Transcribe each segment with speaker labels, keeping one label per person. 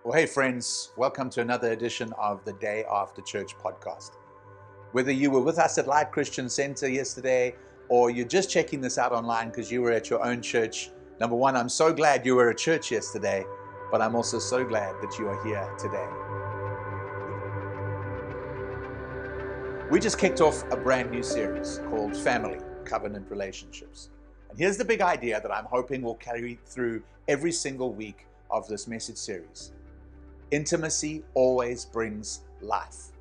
Speaker 1: Well, hey friends, welcome to another edition of the Day After Church podcast. Whether you were with us at Light Christian Center yesterday or you're just checking this out online because you were at your own church, number one, I'm so glad you were at church yesterday, but I'm also so glad that you are here today. We just kicked off a brand new series called Family Covenant Relationships. And here's the big idea that I'm hoping will carry through every single week of this message series. Intimacy always brings life.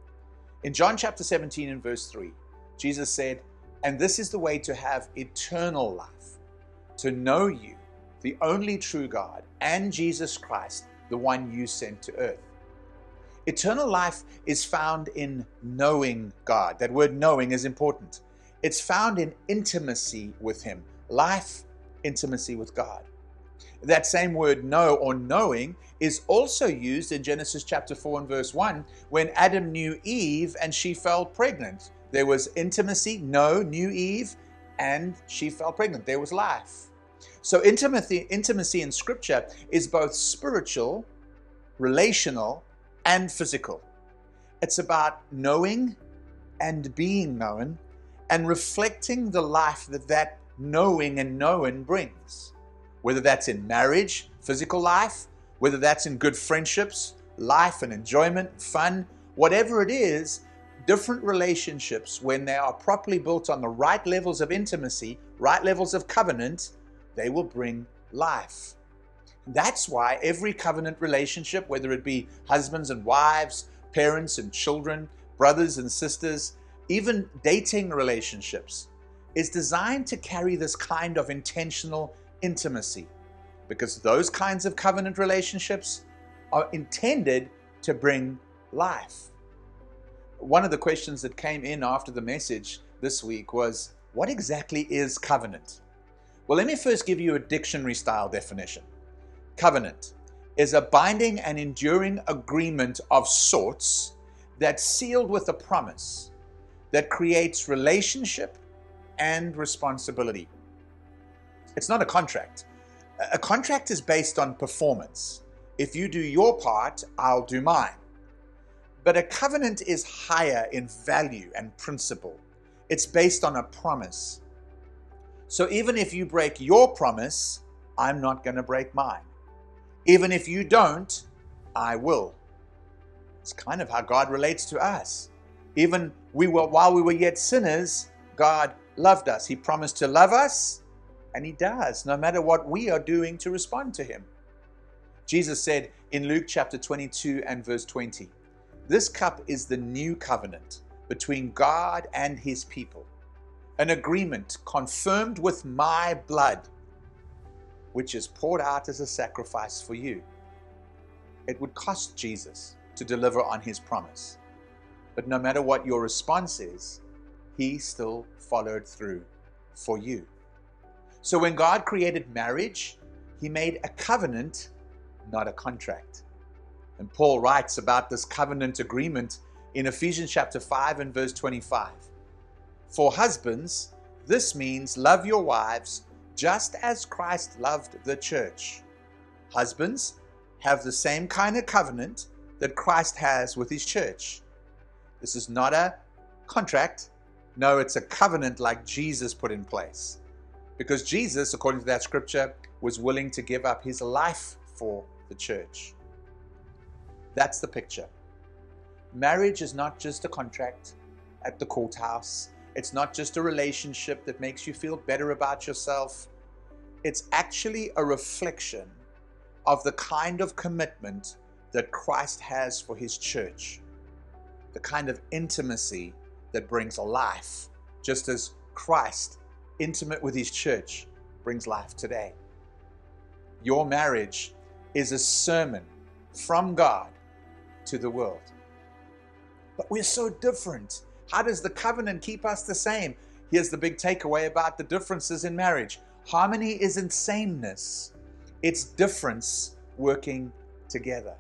Speaker 1: In John chapter 17 and verse 3, Jesus said, "And this is the way to have eternal life, to know you, the only true God, and Jesus Christ, the one you sent to earth." Eternal life is found in knowing God. That word knowing is important. It's found in intimacy with Him. Life, intimacy with God. That same word know or knowing is also used in Genesis chapter 4 and verse 1 when Adam knew Eve and she fell pregnant. There was intimacy, knew Eve, and she fell pregnant. There was life. So intimacy in Scripture is both spiritual, relational, and physical. It's about knowing and being known and reflecting the life that knowing and known brings. Whether that's in marriage, physical life, whether that's in good friendships, life and enjoyment, fun, whatever it is, different relationships, when they are properly built on the right levels of intimacy, right levels of covenant, they will bring life. That's why every covenant relationship, whether it be husbands and wives, parents and children, brothers and sisters, even dating relationships, is designed to carry this kind of intentional intimacy, because those kinds of covenant relationships are intended to bring life. One of the questions that came in after the message this week was, what exactly is covenant? Well, let me first give you a dictionary style definition. Covenant is a binding and enduring agreement of sorts that's sealed with a promise that creates relationship and responsibility. It's not a contract. A contract is based on performance. If you do your part, I'll do mine. But a covenant is higher in value and principle. It's based on a promise. So even if you break your promise, I'm not going to break mine. Even if you don't, I will. It's kind of how God relates to us. Even while we were yet sinners, God loved us. He promised to love us. And He does, no matter what we are doing to respond to Him. Jesus said in Luke chapter 22 and verse 20, "This cup is the new covenant between God and His people, an agreement confirmed with my blood, which is poured out as a sacrifice for you." It would cost Jesus to deliver on His promise. But no matter what your response is, He still followed through for you. So when God created marriage, He made a covenant, not a contract. And Paul writes about this covenant agreement in Ephesians chapter 5 and verse 25. "For husbands, this means love your wives just as Christ loved the church. Husbands, have the same kind of covenant that Christ has with His church." This is not a contract. No, it's a covenant like Jesus put in place. Because Jesus, according to that scripture, was willing to give up His life for the church. That's the picture. Marriage is not just a contract at the courthouse. It's not just a relationship that makes you feel better about yourself. It's actually a reflection of the kind of commitment that Christ has for His church. The kind of intimacy that brings life, just as Christ, intimate with His church, brings life today. Your marriage is a sermon from God to the world. But we're so different. How does the covenant keep us the same? Here's the big takeaway about the differences in marriage. Harmony isn't sameness. It's difference working together.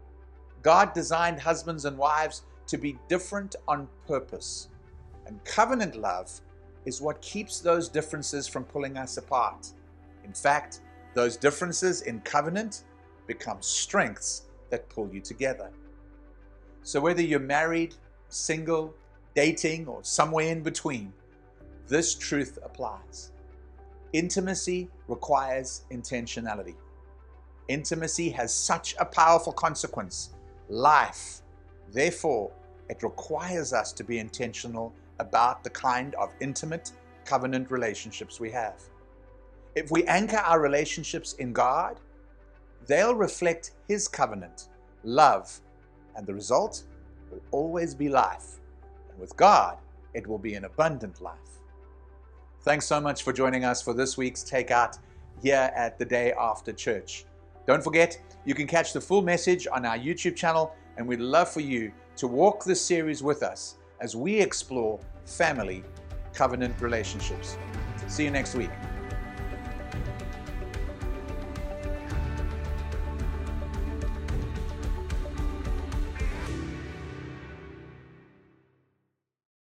Speaker 1: God designed husbands and wives to be different on purpose. And covenant love is what keeps those differences from pulling us apart. In fact, those differences in covenant become strengths that pull you together. So whether you're married, single, dating, or somewhere in between, this truth applies. Intimacy requires intentionality. Intimacy has such a powerful consequence, life. Therefore, it requires us to be intentional about the kind of intimate covenant relationships we have. If we anchor our relationships in God, they'll reflect His covenant, love, and the result will always be life. And with God, it will be an abundant life. Thanks so much for joining us for this week's Takeout here at the Day After Church. Don't forget, you can catch the full message on our YouTube channel, and we'd love for you to walk this series with us as we explore family covenant relationships. See you next week.